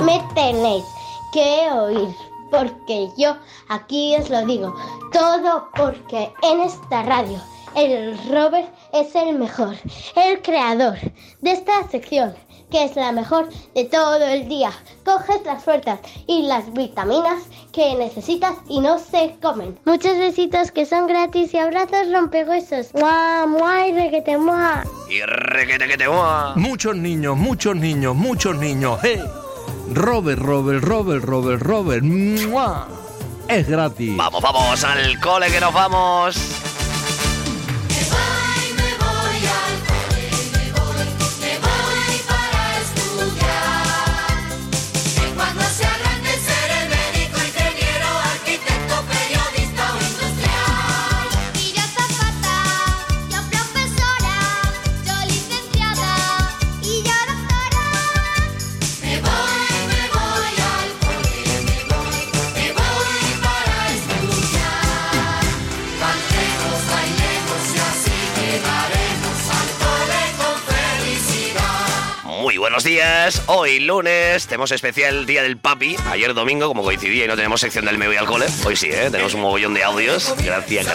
me tenéis que oír, porque yo aquí os lo digo, todo porque en esta radio el Robert es el mejor, el creador de esta sección, que es la mejor de todo el día. Coges las fuerzas y las vitaminas que necesitas y no se comen. Muchos besitos que son gratis y abrazos rompehuesos. ¡Mua, mua y requete, mua! Y requete que te mua. Muchos niños, ¡hey! Robert, ¡mua! Es gratis. Vamos al cole que nos vamos. Buenos días, hoy lunes, tenemos especial Día del Papi. Ayer domingo, como coincidía y no tenemos sección del Me Voy al Cole, hoy sí, tenemos un mogollón de audios. Gracias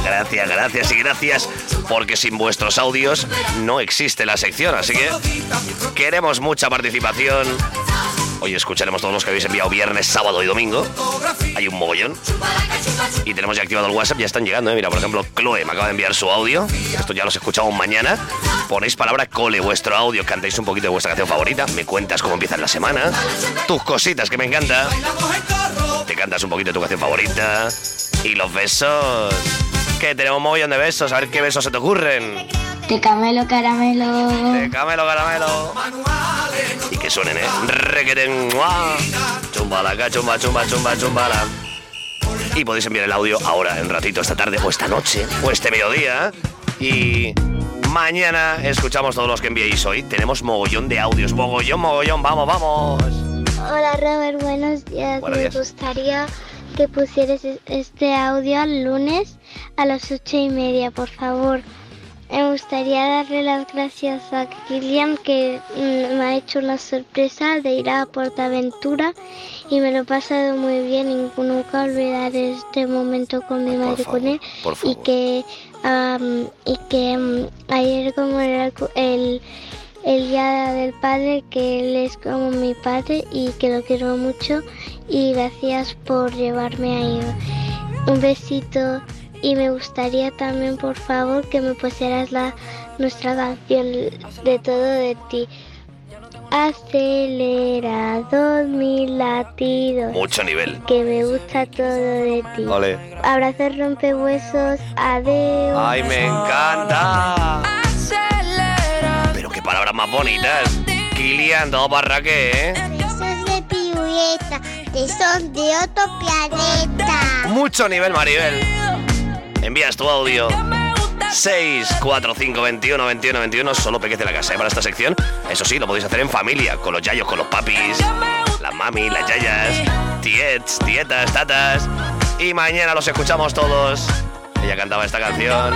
y gracias, porque sin vuestros audios no existe la sección, así que queremos mucha participación. Hoy escucharemos todos los que habéis enviado viernes, sábado y domingo. Hay un mogollón. Y tenemos ya activado el WhatsApp, ya están llegando, Mira, por ejemplo, Chloe me acaba de enviar su audio. Esto ya los escuchamos mañana. Ponéis palabra cole, vuestro audio, cantáis un poquito de vuestra canción favorita. Me cuentas cómo empieza la semana. Tus cositas, que me encanta. Te cantas un poquito de tu canción favorita. Y los besos. Que tenemos un mogollón de besos. A ver qué besos se te ocurren. De camelo caramelo. De camelo caramelo. Y que suenen, Requeten. Chumbalaca, chumbala. Y podéis enviar el audio ahora, en ratito, esta tarde, o esta noche, o este mediodía. Y mañana escuchamos todos los que enviéis hoy. Tenemos mogollón de audios. Mogollón. Vamos. Hola, Robert, buenos días. Me gustaría que pusieras este audio el lunes a las 8:30, por favor. Me gustaría darle las gracias a Kilian, que me ha hecho la sorpresa de ir a PortAventura y me lo he pasado muy bien y nunca olvidaré este momento con mi madre, con él. Y que ayer, como era el Día del Padre, que él es como mi padre y que lo quiero mucho, y gracias por llevarme ahí. Un besito. Y me gustaría también, por favor, que me pusieras nuestra canción de Todo de Ti. Acelerados mis latidos. Mucho nivel. Que me gusta todo de ti. Ole. Abrazos rompehuesos. Adiós. ¡Ay, me encanta! Pero qué palabras más bonitas. Kilian, todo parraque, Besos de pirueta, que son de otro planeta. Mucho nivel, Maribel. Envías tu audio 645212121, solo pequece la casa, para esta sección. Eso sí, lo podéis hacer en familia, con los yayos, con los papis, las mami, las yayas, tietas, tatas. Y mañana los escuchamos todos. Ella cantaba esta canción.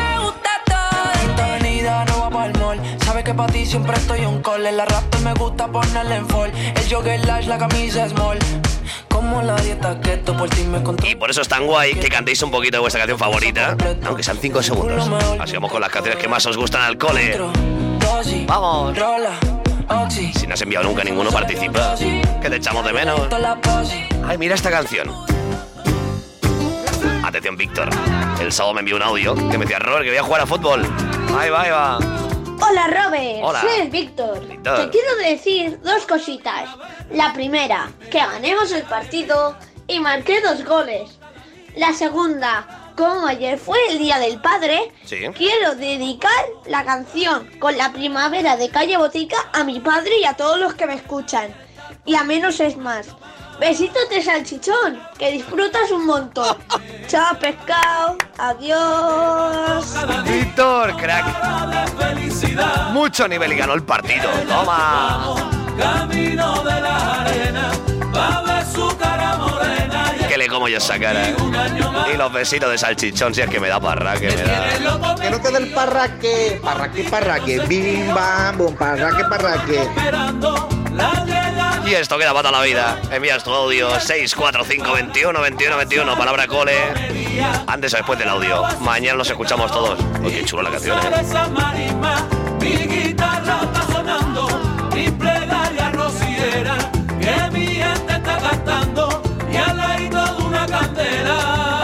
Sabe que para ti siempre estoy un call. La raptor me gusta ponerle en fall. El jogger large, la camisa small. Como la dieta keto, por ti me controlo. Y por eso es tan guay que cantéis un poquito de vuestra canción favorita, aunque sean 5 segundos. Así vamos con las canciones que más os gustan al cole. ¡Vamos! Si no has enviado nunca ninguno, participa, que te echamos de menos. Ay, mira esta canción. Atención, Víctor. El sábado me envió un audio que me decía: Robert, que voy a jugar a fútbol. Ahí va. Hola, Robert. Hola. Soy Víctor. Te quiero decir 2 cositas. La primera, que ganemos el partido y marqué 2 goles. La segunda, como ayer fue el Día del Padre, ¿Sí? Quiero dedicar la canción Con la primavera de Calle Botica a mi padre y a todos los que me escuchan. Y a menos es más. Besitos de salchichón, que disfrutas un montón. Chao, pescado. Adiós. Víctor, crack. Mucho nivel y ganó el partido. Toma. Camino de la arena, va a ver su cara morena. Que le como yo esa cara. Y los besitos de salchichón, si es que me da parraque, me da. Que no quede el parraque. Parraque. Bim, bam, bum, parraque. Esperando la llegada Y esto queda para toda la vida. Envías tu audio 645 21 21 21, palabra cole. Antes o después del audio. Mañana los escuchamos todos. Oh, qué chulo la canción, Mi guitarra está sonando, mi plegaria rociera, que mi gente está cantando y al ladito de una candela.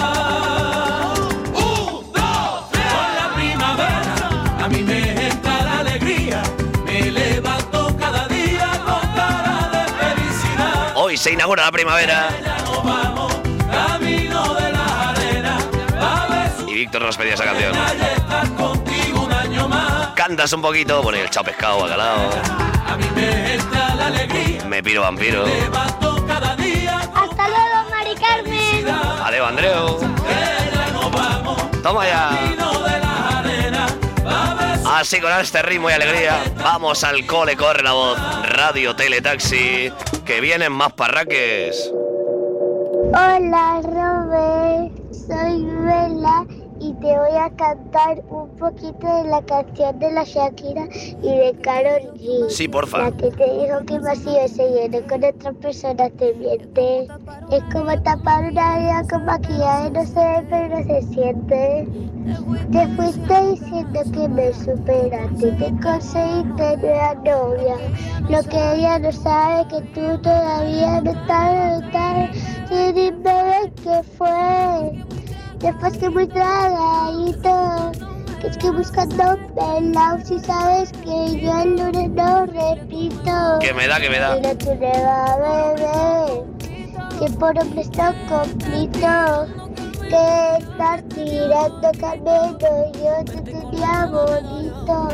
1, 2, 3. Con la primavera a mí me entra la alegría, me levanto cada día con cara de felicidad. Hoy se inaugura la primavera. Ya nos vamos, camino de la arena, a ver su Y Víctor nos pedía esa canción. estar contigo un año más. Cantas un poquito, bueno, y el chao pescado, bacalao. A mí me entra la alegría, Me piro vampiro. levanto cada día. Hasta luego, Mari Carmen. Adeu, Andreu. Toma ya. Así con este ritmo y alegría, vamos al cole, corre la voz. Radio Teletaxi, que vienen más parraques. Hola, Robert. Soy Bella y te voy a cantar un poquito de la canción de la Shakira y de Karol G. Sí, porfa. La que te dijo que vacío se llenó con otra persona te miente. Es como tapar una vida con maquillaje, no se ve pero se siente. Te fuiste diciendo que me superaste, te conseguiste nueva novia. Lo que ella no sabe que tú todavía no estás. Y dime qué fue. Después que muy tragadito, que es que buscando pelao, si sabes que yo el lunes no repito. Que me da. Mira tu nueva bebé, que por hombres no completo, que estar tirando camino, yo te tenía bonito.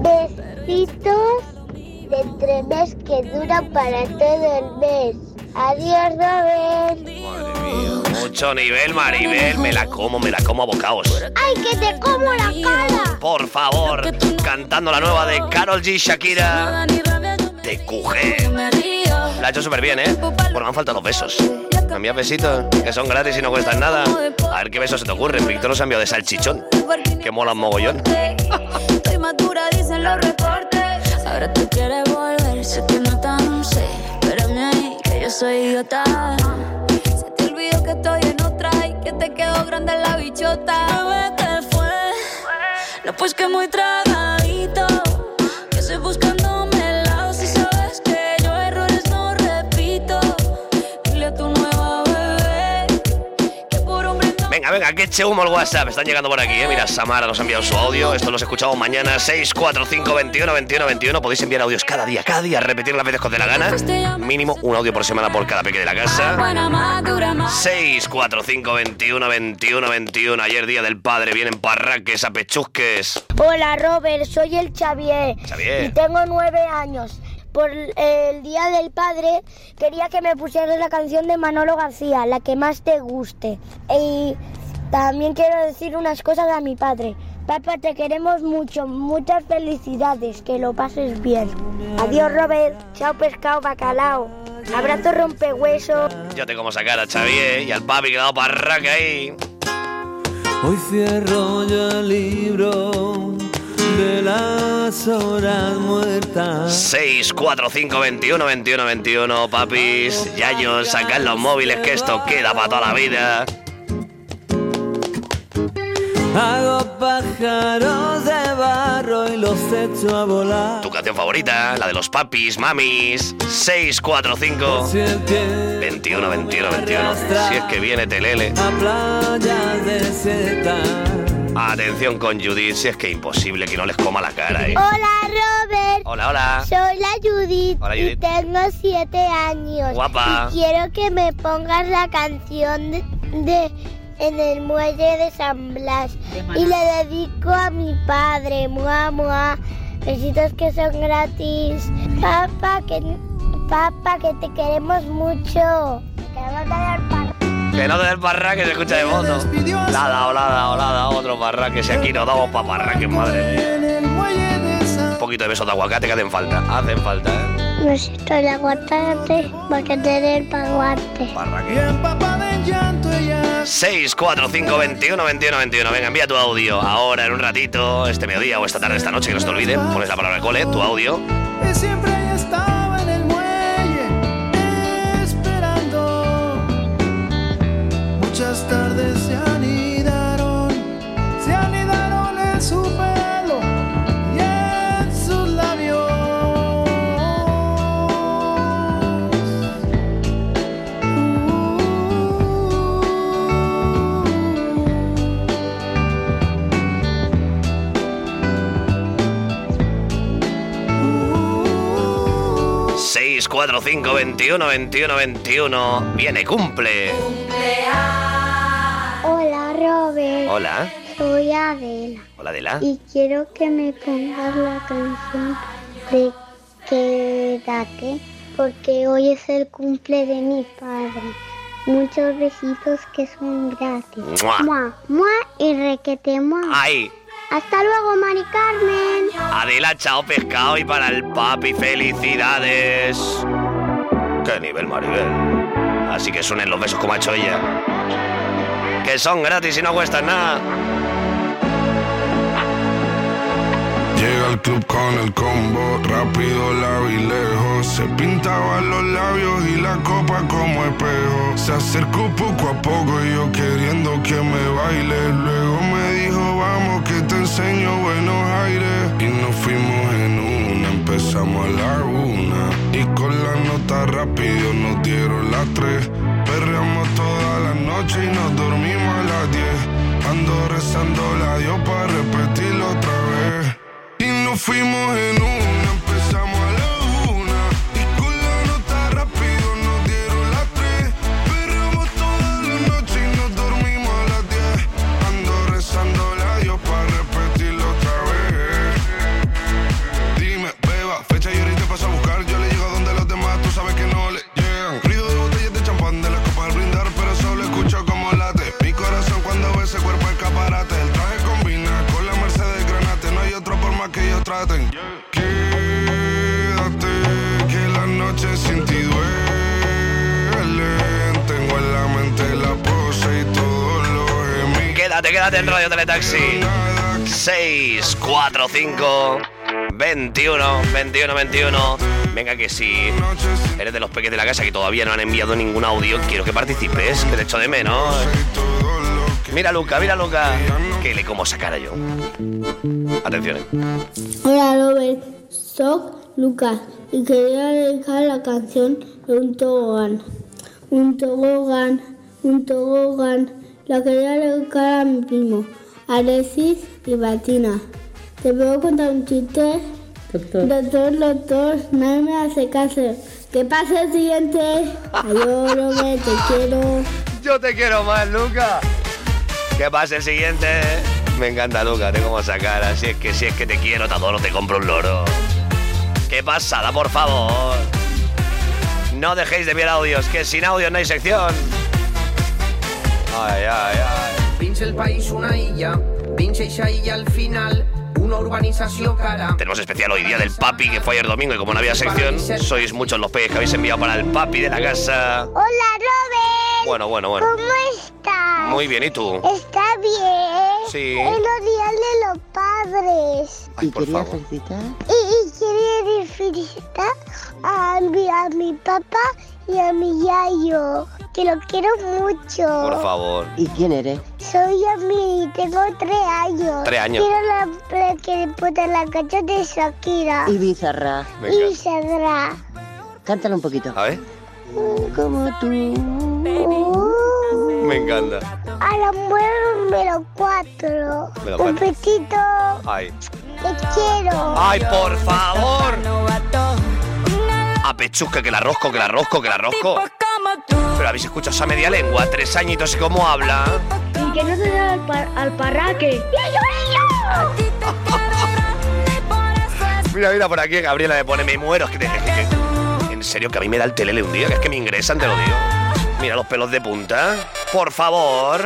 Besitos de entremés que duran para todo el mes. Adiós, Robert. Madre mía, mucho nivel, Maribel. Me la como a bocaos. ¡Ay, que te como la cara! Por favor, cantando la nueva de Karol G, Shakira. Te cuje. La ha hecho súper bien, ¿eh? Bueno, me han faltado los besos. ¿Me envías besitos? Que son gratis y no cuestan nada. A ver qué besos se te ocurren. Víctor nos ha enviado de salchichón. Que mola un mogollón. Estoy madura, dicen los reportes. Ahora tú quieres volver, sé que no tan sé. Espérame ahí, que yo soy idiota. Se te olvidó que estoy en otra y que te quedó grande la bichota. Bebé, ¿qué fue? No, pues que muy tragadito. Que estoy buscándome el lado. Si sabes que yo errores no repito. Dile a tu nueva bebé que por hombre no. Venga, que eche humo el WhatsApp. Están llegando por aquí, ¿eh? Mira, Samara nos ha enviado su audio. Esto los escuchamos mañana. 645 21 21 21. Podéis enviar audios cada día. Repetir las veces que os dé la gana. Mínimo un audio por semana por cada peque de la casa. 645 21 21 21. Ayer día del padre. Vienen parraques a pechusques. Hola, Robert, soy el Xavier. Xavier. Y tengo 9 años. Por el Día del Padre quería que me pusieras la canción de Manolo García, la que más te guste. Y también quiero decir unas cosas a mi padre. Papá, te queremos mucho, muchas felicidades, que lo pases bien. Adiós, Robert. Chao, pescado, bacalao. Abrazo, rompehueso. Yo te como sacar a Xavier y al papi que ha dado parraca ahí. Hoy cierro yo el libro de las horas muertas. 645 21 21 21. Papis, yayos, sacad los móviles que esto queda para toda la vida. Hago pájaros de barro y los echo a volar. Tu canción favorita, la de los papis, mamis. 645 Si el tiempo 21 21 21. Si es que viene Telele. a playas desiertas. Atención con Judith, si es que imposible que no les coma la cara, ¿eh? Hola, Robert. Hola. Soy la Judith. Hola, Judith. Y tengo 7 años. Guapa. Y quiero que me pongas la canción de En el muelle de San Blas. Y le dedico a mi padre. Mua, mua. Besitos que son gratis. Papá, que te queremos mucho. Que te vamos a dar par. Que no te dé el parraque, se escucha de fondo. La ha dado otro parraque. Si aquí nos damos pa' parraques, madre mía. Un poquito de besos de aguacate que hacen falta, ¿eh? Besito de aguacate, porque te dé el paguate. Parraque. 645 21 21 21. Venga, envía tu audio ahora, en un ratito, este mediodía o esta tarde, esta noche, que no se te olvide. Pones la palabra cole, tu audio. Y siempre ella estaba en el muelle, 645 21 21 21. Viene cumple. Hola, Robert. Hola. Soy Adela. Hola, Adela. Y quiero que me pongas la canción de Quédate, porque hoy es el cumple de mi padre. Muchos besitos que son gratis. ¡Mua! ¡Mua! ¡Mua! Y requete mua. ¡Ay! Hasta luego, Mari Carmen. Adela, chao pescado y para el papi, felicidades. ¡Qué nivel, Maribel! Así que suenen los besos como ha hecho ella. Que son gratis y no cuestan nada. Llega al club con el combo, rápido la vi lejos. Se pintaban los labios y la copa como espejo. Se acercó poco a poco y yo queriendo que me baile. Luego me dijo, vamos que te enseño buenos aires. Y nos fuimos en una, empezamos a la 1. Y con la nota rápido nos dieron las 3. Perreamos toda la noche y nos dormimos a las 10. Ando rezando la Dios para repetirlo otra vez. Y nos fuimos en una, empezamos a la 1. Y con la nota rápido nos dieron las 3. Perreamos toda la noche y nos dormimos a las 10. Ando rezando la Dios para repetirlo otra vez. Dime, beba, fecha y ahorita paso a buscar. Yo le llego donde los demás, tú sabes que no le llegan. Ruido de botellas de champán, de las copas al brindar, pero solo escucho como late mi corazón cuando ve ese cuerpo escaparate. El traje combina con la Mercedes Granate. No hay otro por más que ellos traten. Quédate, que la noche sin ti duelen. Tengo en la mente la pose y todos los gemidos. Quédate en Radio Teletaxi. 645 21 21 21. Venga, que si eres de los peques de la casa que todavía no han enviado ningún audio, quiero que participes, que te echo de menos. Mira, Luca, que le como esa cara yo. Atención. Hola, Robert. Soy Lucas y quería dedicar la canción de un tobogán. Un tobogán. La quería dedicar a mi primo, Alexis y Batina. ¿Te puedo contar un chiste? Doctor, nadie me hace caso. ¿Qué pasa el siguiente? Adiós, Robert, te quiero. Yo te quiero más, Luca. ¿Qué pasa el siguiente? Me encanta, Luca, te como esa cara. Si es que te quiero, te adoro, te compro un loro. ¿Qué pasada, por favor? No dejéis de enviar audios, que sin audios no hay sección. Ay. Dins el país una illa, dins eixa illa al final, una urbanización cara. Tenemos especial hoy, día del papi, que fue ayer domingo, y como no había sección, sois muchos los peques que habéis enviado para el papi de la casa. Hola, Robert. Bueno. ¿Cómo estás? Muy bien, ¿y tú? ¿Está bien? Sí. Es los días de los padres. Ay, por favor. felicitar? Y quería felicitar a mi papá y a mi yayo, que lo quiero mucho. Por favor. ¿Y quién eres? Soy Yami, tengo 3 años. 3 años. Quiero la que le pone la canción de Shakira. Y Bizarra. Venga. Y Sandra. Cántala un poquito. A ver. Como tú. Me encanta. A la mujer número 4. Un besito. Ay. Te quiero. Ay, por favor. A pechusca, que la rosco. Pero habéis escuchado esa media lengua, 3 añitos y cómo habla. Y que no se da al parraque. Mira, por aquí Gabriela me pone, me muero. Es que en serio, que a mí me da el telele un día, que es que me ingresan, te lo digo. Mira los pelos de punta. Por favor.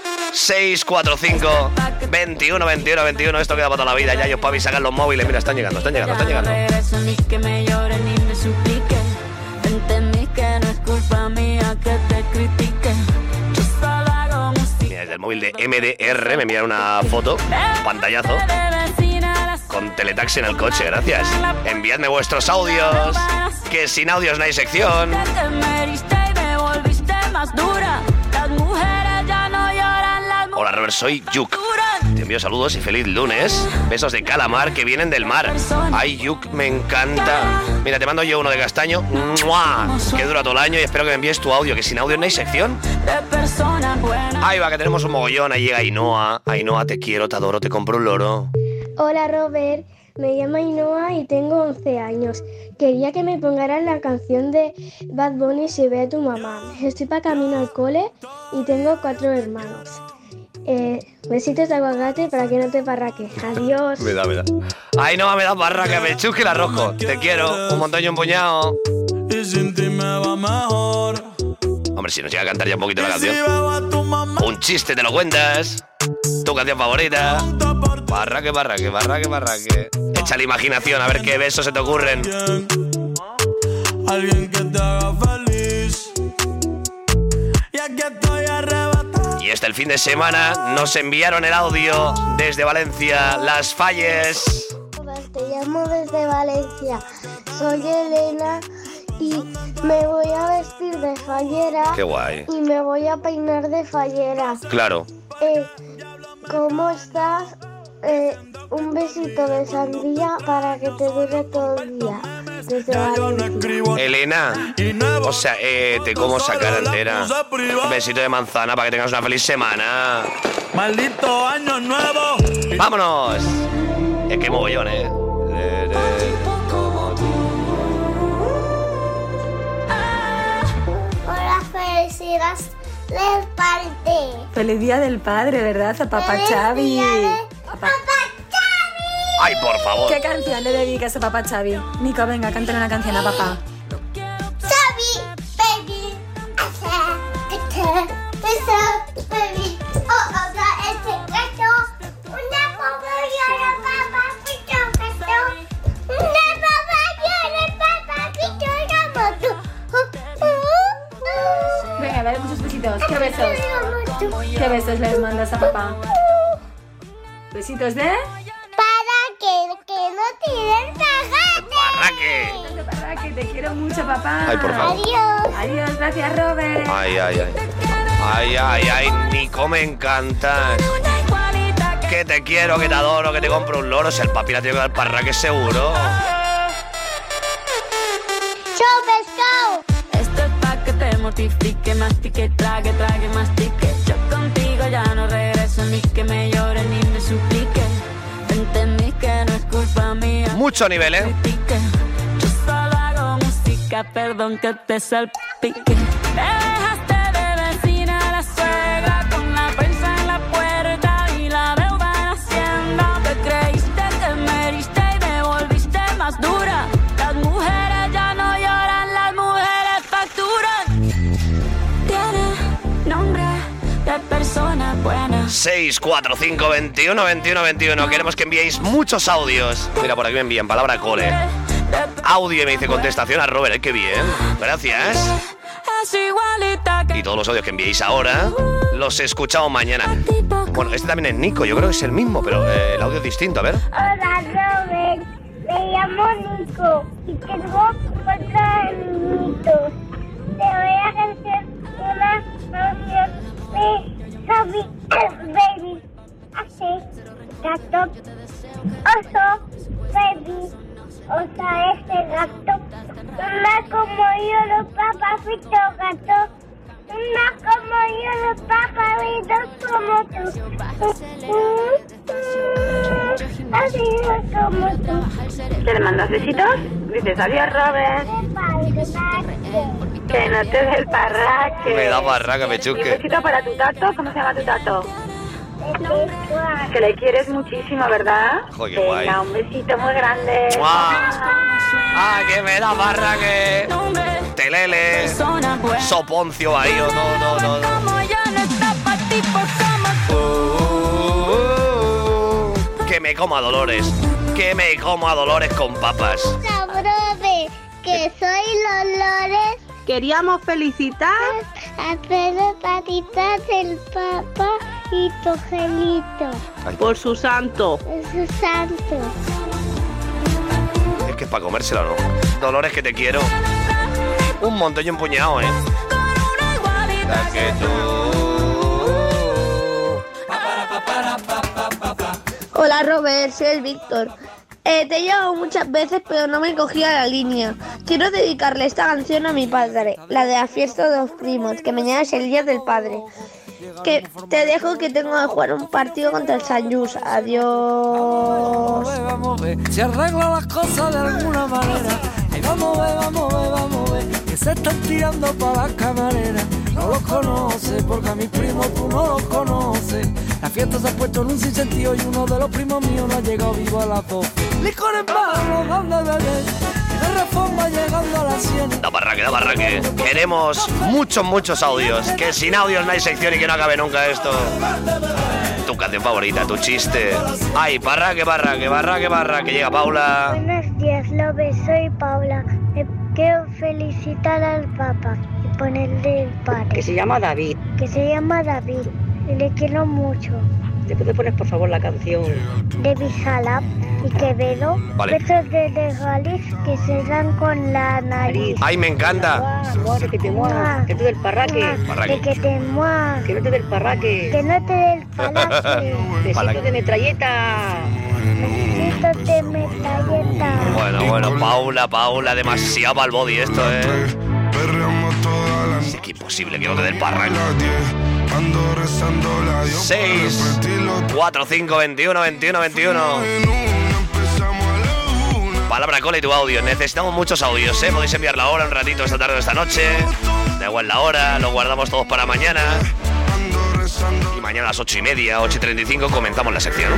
645 21 21 21. Esto queda para toda la vida. Ya ellos, papi, sacan los móviles. Mira, están llegando. Ni que me llore ni me suplique. Entendí que no es culpa mía que te critique. Yo solo hago música. Mira, desde el móvil de MDR me envían una foto, pantallazo, con Teletaxi en el coche, gracias. Enviadme vuestros audios, que sin audios no hay sección. Te meriste y me volviste más dura. Las mujeres ya no lloran, las mujeres. Hola, Robert, soy Yuk. Te envío saludos y feliz lunes. Besos de calamar que vienen del mar. Ay, Yuk, me encanta. Mira, te mando yo uno de castaño. ¡Mua! Que dura todo el año y espero que me envíes tu audio, que sin audio no hay sección. Ahí va, que tenemos un mogollón. Ahí llega Ainhoa. Ainhoa, te quiero, te adoro, te compro un loro. Hola, Robert. me llamo Ainhoa y tengo 11 años. Quería que me pongaran la canción de Bad Bunny, Si ve a tu mamá. Estoy para camino al cole y tengo 4 hermanos. Besitos de aguacate para que no te parraques. Adiós. Me da. Ainhoa, me da barraca, me chusque el arrojo. Te quiero, un montón y un puñado. Y sin ti me va mejor. Hombre, si nos llega a cantar ya un poquito la canción. Un chiste, te lo cuentas. Tu canción favorita. Barraque. Echa la imaginación, a ver qué besos se te ocurren. Alguien que te haga feliz. Y aquí estoy arrebatado. Y el fin de semana nos enviaron el audio desde Valencia, Las Falles. Te llamo desde Valencia. Soy Elena y me voy a vestir de fallera. Qué guay. Y me voy a peinar de fallera. Claro. ¿Cómo estás? Un besito de sandía para que te dure todo el día. Desde Valencia. Elena, o sea, te como sacar entera. Un besito de manzana para que tengas una feliz semana. Maldito año nuevo. ¡Vámonos! Es que mogollón, Hola, felicidades del padre. Feliz Día del Padre, ¿verdad? A Papá Xavi. ¡Papá Xavi! ¡Ay, por favor! ¿Qué canción le dedicas a Papá Xavi? Nico, venga, cántale una canción a papá. Xavi, baby, baby, ese gato, una papá llora, papá, pito, gato, una papá llora, papá, pito, gato. Venga, dale muchos besitos. ¿Qué besos? ¿Qué besos le mandas a papá? ¿Besitos de? Para que no tiren ¡Barraque! Te quiero mucho, papá. Ay, por favor. Adiós, gracias, Robert. Ay, Nico, me encantas. Que te quiero, que te adoro, que te compro un loro. Si el papi la tiene que dar parraque seguro. ¡Chau, pescado! Esto es pa' que te mortifique, mastique, trague, mastique. Yo contigo ya no regreso, ni que me llore ni me suplique. Entendí que no es culpa mía. Mucho nivel, ¿eh? Yo solo hago música, perdón que te salpique. Me dejaste de vecina a la suegra, con la prensa en la puerta y la deuda en Hacienda. Te creíste que me heriste y me volviste más dura. Las mujeres ya no lloran, las mujeres facturan. Tiene nombre de persona buena. 645 21 21 21. Queremos que enviéis muchos audios. Mira, por aquí me envían palabra cole. Audio y me dice contestación a Robert. ¡Qué bien! Gracias. Y todos los audios que enviéis ahora los escuchamos mañana. Bueno, este también es Nico. Yo creo que es el mismo, pero el audio es distinto. A ver. Hola, Robert. Me llamo Nico y tengo 4 añitos. Te voy a cantar una canción de Xavi Baby. Así, gato, oso, baby, osa ese gato. Una como yo, los papapito gato. Una como yo, los papapitos como tú. Así como tú. ¿Te le mandas besitos? Dices, adiós, Robert. Que no te dé el parraque. Me da barraca, me Un chusque. besito para tu tato. ¿Cómo se llama tu tato? Que le quieres muchísimo, ¿verdad? Joder, qué guay. Venga, un besito muy grande. ¡Ah, que me da barraque! Telele. Soponcio ahí, o no. Que me como a Dolores. Que me como a Dolores con papas. Brove, que soy Dolores. Queríamos felicitar a Pedro Patitas del Papa y tu angelito. por su santo. Es su santo. Es que es para comérsela, ¿no? Dolores, que te quiero. Un montón y un puñado, ¿eh? La que tú. Hola Robert, soy el Víctor. Te he llamado muchas veces pero no me cogía la línea. Quiero dedicarle esta canción a mi padre, la de la fiesta de los primos, que mañana es el día del padre. Que te dejo, que tengo que jugar un partido contra el San Jus. Adiós. ver, se arreglan las cosas de alguna manera. Ay, vamos a ver, vamos a ver, vamos a ver, que se están tirando para las camareras. No los conoce, porque a mis primos tú no los conoces. La fiesta se ha puesto en un sinsentido y uno de los primos míos no ha llegado vivo a las 12. Licor en mano, dando de beber, y de Reforma llegando a las 100. Da barraque. Queremos muchos audios. Que sin audios no hay sección y que no acabe nunca esto. Tu canción favorita, tu chiste. Ay, barraque. Que llega Paula. Buenos días, Lobe, soy Paula. Me quiero felicitar al Papa y ponerle el padre. Que se llama David. Y le quiero mucho. ¿Te puedes poner por favor la canción de Bizalap y Quevedo? Vale. Besos de regales que se dan con la nariz. Ay, me encanta. Que te muevas, que te dé el parraque. De que te muevas. Que no te dé el parraque. Que no te dé el palaque. Besitos de metralleta. Besitos de metralleta. Bueno, Paula, demasiado pa'l body esto, Sí, que imposible que no te dé el parraque. 6, 4, 5, 21. Palabra cola y tu audio. Necesitamos muchos audios, Podéis enviarla ahora, un ratito, esta tarde o esta noche. Da igual la hora, lo guardamos todos para mañana. Y mañana a las 8:30, 8:35 comenzamos la sección.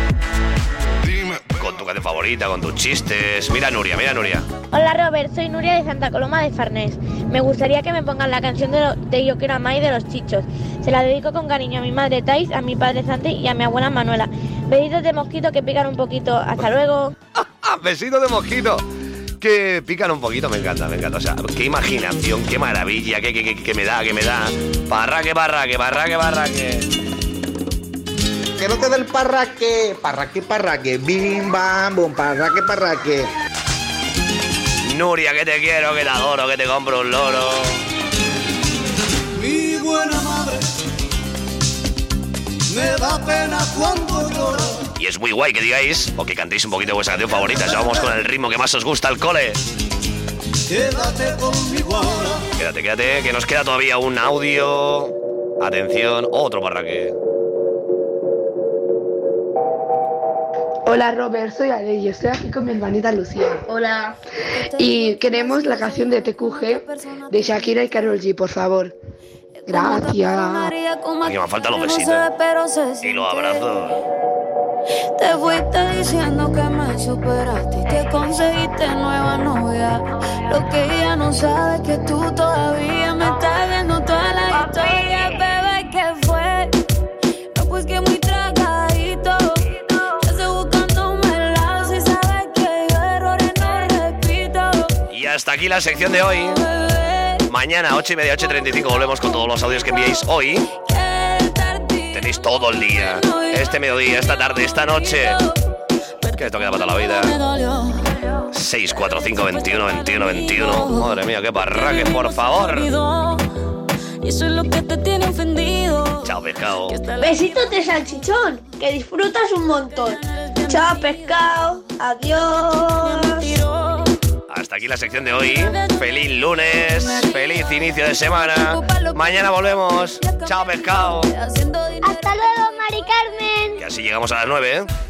Con tu canción favorita, con tus chistes. Mira Nuria. Hola Robert, soy Nuria de Santa Coloma de Farnés. Me gustaría que me pongan la canción de Yo quiero a Mai de Los Chichos. Se la dedico con cariño a mi madre Thais, a mi padre Santi y a mi abuela Manuela. Besitos de mosquito que pican un poquito. Hasta luego. Besitos de mosquito que pican un poquito, me encanta. O sea, qué imaginación, qué maravilla, que me da. Parraque. Que no te dé el parraque, bim bam bum, parraque. Nuria, que te quiero, que te adoro, que te compro un loro. Mi buena madre me da pena cuando llora. Y es muy guay que digáis o que cantéis un poquito de vuestra canción favorita. Ya vamos con el ritmo que más os gusta al cole. Quédate conmigo ahora. Quédate, que nos queda todavía un audio. Atención, otro parraque. Hola Robert, soy Ale y estoy aquí con mi hermanita Lucía. Hola. Y queremos la canción de TQG de Shakira y Karol G, por favor. Gracias. Aquí me faltan los besitos y los abrazos. Te fuiste diciendo que me superaste y que conseguiste nueva novia. Lo que ella no sabe es que tú todavía me estás viendo toda la historia. Bebé, ¿qué fue? No, pues que muy tragadito. Ya estoy buscándome el lado si sabes que yo errores no repito. Y hasta aquí la sección de hoy. Mañana 8:30, 8:35 volvemos con todos los audios que enviéis hoy. Tenéis todo el día, este mediodía, esta tarde, esta noche. Que esto queda para toda la vida. 6, 4, 5, 21. Madre mía, qué parraque, por favor. Y eso es lo que te tiene ofendido. Chao, pescado. Besitos de salchichón, que disfrutas un montón. Chao, pescado. Adiós. Hasta aquí la sección de hoy. Feliz lunes, feliz inicio de semana. Mañana volvemos. Chao, pescado. Hasta luego, Mari Carmen. Y así llegamos a las 9,